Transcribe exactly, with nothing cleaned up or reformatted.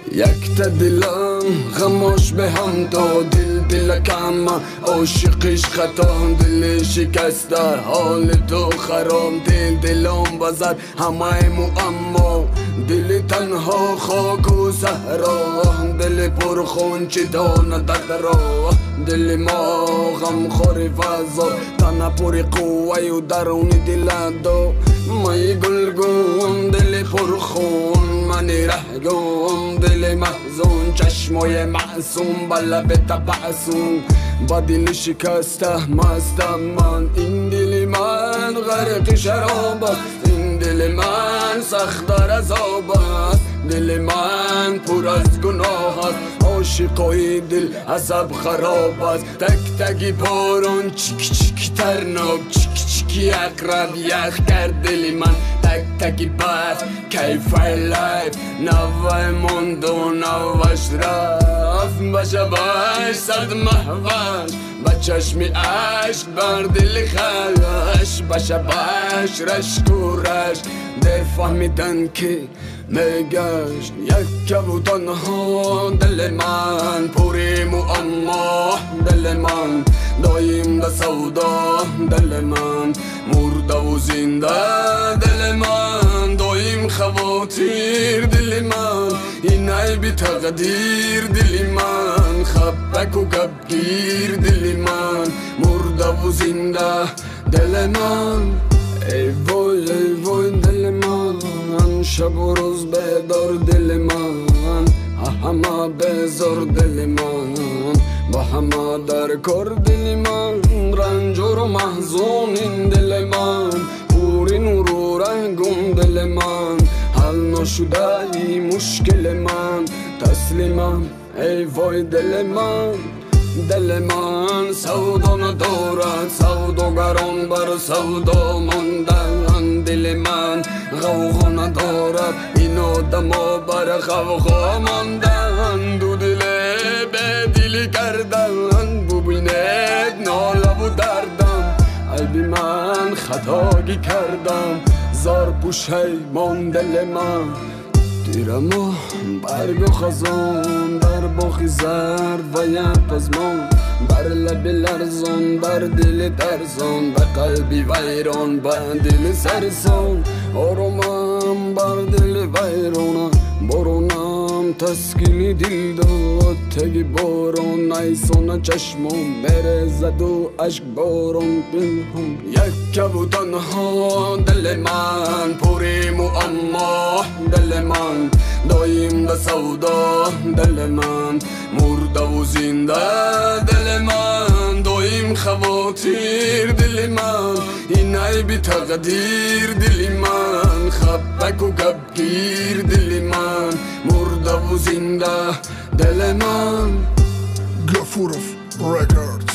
یک تا دلم خاموش به هم تو دل دل کم عاشقش خطا دل شکسته حال تو خراب دل دلم بزد همه معما دل تنها خاک و صحرا دل پرخون چی دانه درا دل ما غم خور فضا تنه پر قوه و درون دل دو مای گلگون دل پرخون من رهگون دل محزون چشمای معصوم بلب تبعصوم با دل شکسته مستم من این دل من غرق شراب است این دل من سخت از آب است دل من پر از گناه است عاشقای دل عصب خراب است تک تکی بارون چیک چیک ترناب چیک چیکی اقرب یخ کرد دل من تک تکی بس کیف لایف نوه موند و نوش رفت بشه باش صد محوش با چشم عشق بر دل خش بشه باش رشک و رشک در فهمیدن که میگشت یک و تنها دل من پوری معما دل من دایم ده سودا دل من مرده و زنده دل من دایم خواتیر دل من این عیب تقدیر دل من خبک و گبگیر دل من مرده و زنده دل من ای وای ای وای دل من شب و روز بیدار دل من همه بزار دل من با همه در کار دل من رنجور و محزون این دل من پوری نور و رنگون دل من حل نشده ای مشکل من تسلیمم ای وای دل من دل من سودا ندارد سوداگران بر سودا ماندن دل من غوغا ندارد این آدما بر غوغا ماندن دو دل به دلی کردن ببیند ناله و دردم عیبی من خطایی کردم زار پوشیمان دل من دیرما برگ و خزان در باخی زرد و یک پزمان بر لب لرزان بر دل ترزان به قلبی ویران به دل سرسان آرامم بر دل ویرانم بارونم تسکینی دل داد تگی باران نیسان چشمم برزد و عشق باران پنهان یک و تنها دل من پوری معما دل من دایم ده سودا دل من مرده و زنده دل من دایم خواتیر دل من این عیب تقدیر دل من خبک و گبگیر دل من مرده و زنده دل من Gafurov Records